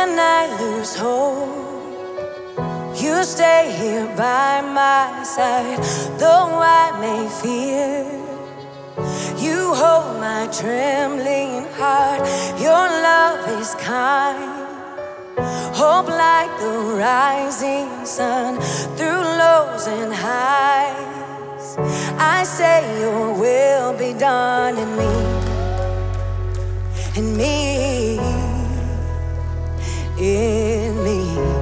When I lose hope, you stay here by my side. Though I may fear, you hold my trembling heart. Your love is kind, hope like the rising sun through lows and highs. I say your will be done in me, in me, in me,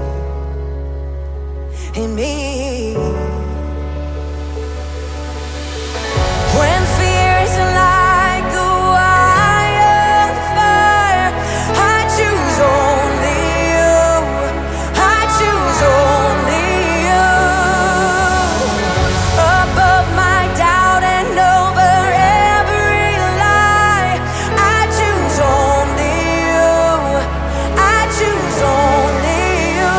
in me. When fear is like a wildfire, I choose only you. I choose only you. Above my doubt and over every lie, I choose only you. I choose only you.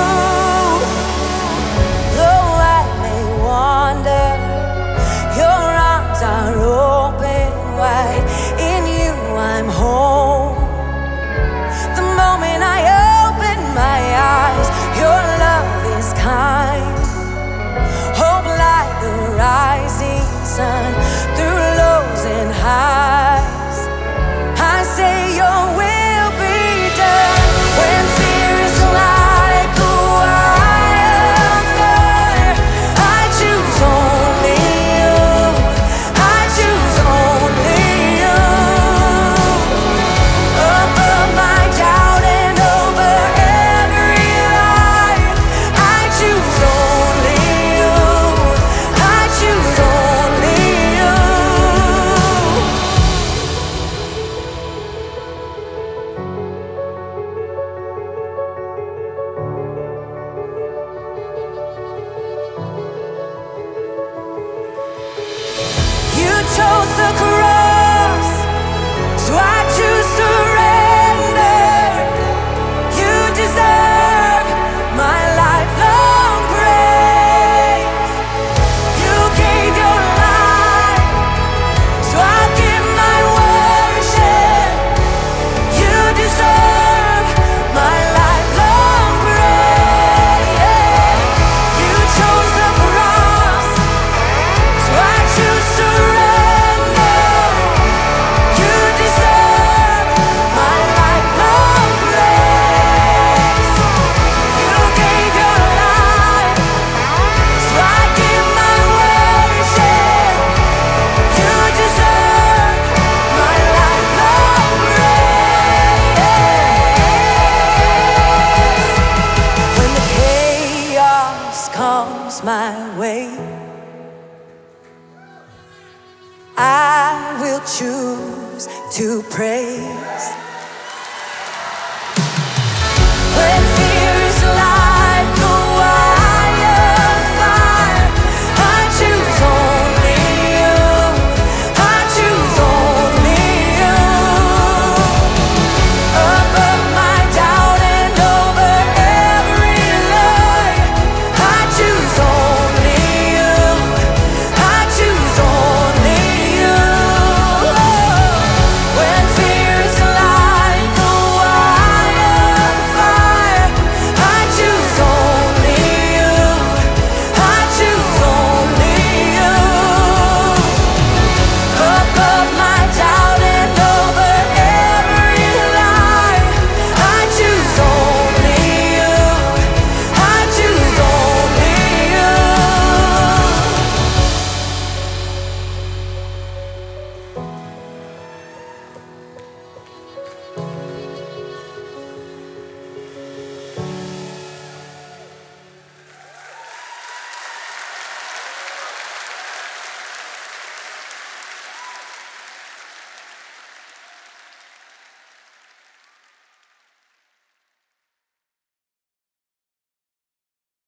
Though I may wander, your arms are open wide. In you I'm home. The moment I open my eyes, your love is kind, hope like the rising sun through lows and highs.